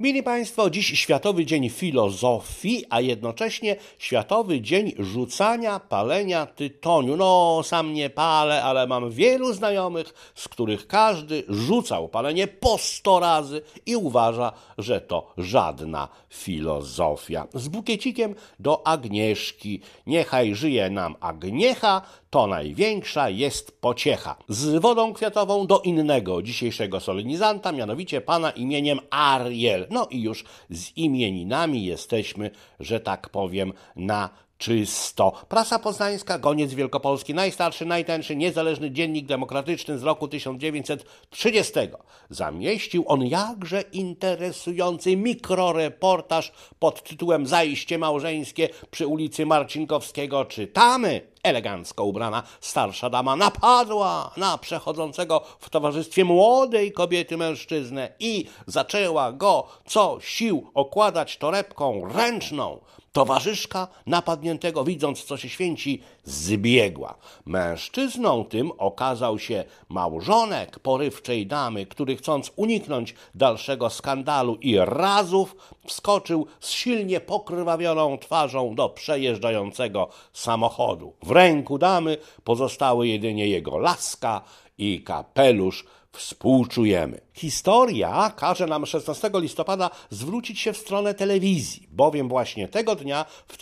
Mili Państwo, dziś Światowy Dzień Filozofii, a jednocześnie Światowy Dzień Rzucania palenia tytoniu. No, sam nie palę, ale mam wielu znajomych, z których każdy rzucał palenie po 100 razy i uważa, że to żadna filozofia. Z bukiecikiem do Agnieszki. Niechaj żyje nam Agniecha, to największa jest pociecha. Z wodą kwiatową do innego dzisiejszego solenizanta, mianowicie pana imieniem Ariel. No i już z imieninami jesteśmy, że tak powiem, na czysto. Prasa Poznańska, Goniec Wielkopolski, najstarszy, najtańszy, niezależny dziennik demokratyczny z roku 1930. Zamieścił on jakże interesujący mikroreportaż pod tytułem Zajście małżeńskie przy ulicy Marcinkowskiego. Czytamy: elegancko ubrana starsza dama napadła na przechodzącego w towarzystwie młodej kobiety mężczyznę i zaczęła go co sił okładać torebką ręczną. Towarzyszka napadniętego, widząc co się święci, zbiegła. Mężczyzną tym okazał się małżonek porywczej damy, który chcąc uniknąć dalszego skandalu i razów wskoczył z silnie pokrwawioną twarzą do przejeżdżającego samochodu. W ręku damy pozostały jedynie jego laska i kapelusz. Współczujemy. Historia każe nam 16 listopada zwrócić się w stronę telewizji, bowiem właśnie tego dnia w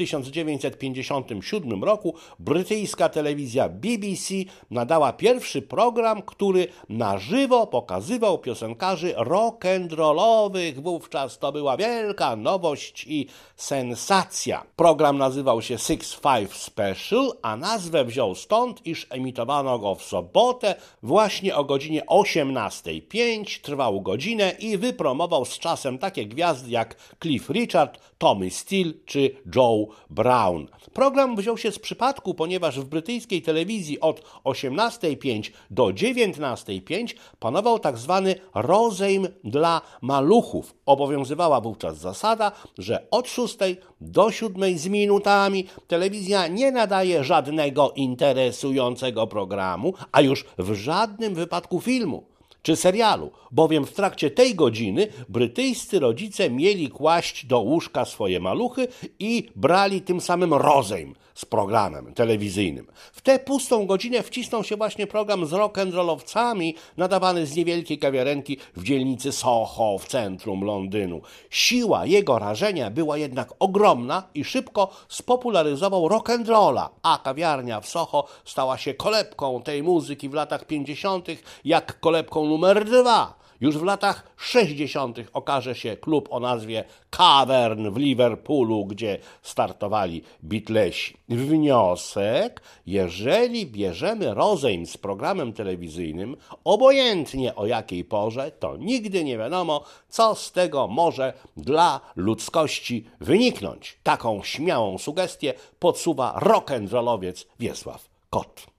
1957 roku brytyjska telewizja BBC nadała pierwszy program, który na żywo pokazywał piosenkarzy rock'n'rollowych. Wówczas to była wielka nowość i sensacja. Program nazywał się 6-5 Special, a nazwę wziął stąd, iż emitowano go w sobotę właśnie o godzinie 18:05, trwał godzinę i wypromował z czasem takie gwiazdy jak Cliff Richard, Tommy Steele czy Joe Brown. Program wziął się z przypadku, ponieważ w brytyjskiej telewizji od 18:05 do 19:05 panował tak zwany rozejm dla maluchów. Obowiązywała wówczas zasada, że od 6 do 7 z minutami telewizja nie nadaje żadnego interesującego programu, a już w żadnym wypadku filmu czy serialu, bowiem w trakcie tej godziny brytyjscy rodzice mieli kłaść do łóżka swoje maluchy i brali tym samym rozejm z programem telewizyjnym. W tę pustą godzinę wcisnął się właśnie program z rock'n'rollowcami nadawany z niewielkiej kawiarenki w dzielnicy Soho w centrum Londynu. Siła jego rażenia była jednak ogromna i szybko spopularyzował rock'n'rolla, a kawiarnia w Soho stała się kolebką tej muzyki w latach 50., jak kolebką numer 2. Już w latach 60. okaże się klub o nazwie Cavern w Liverpoolu, gdzie startowali Beatlesi. Wniosek: jeżeli bierzemy rozejm z programem telewizyjnym, obojętnie o jakiej porze, to nigdy nie wiadomo, co z tego może dla ludzkości wyniknąć. Taką śmiałą sugestię podsuwa rock'n'rollowiec Wiesław Kot.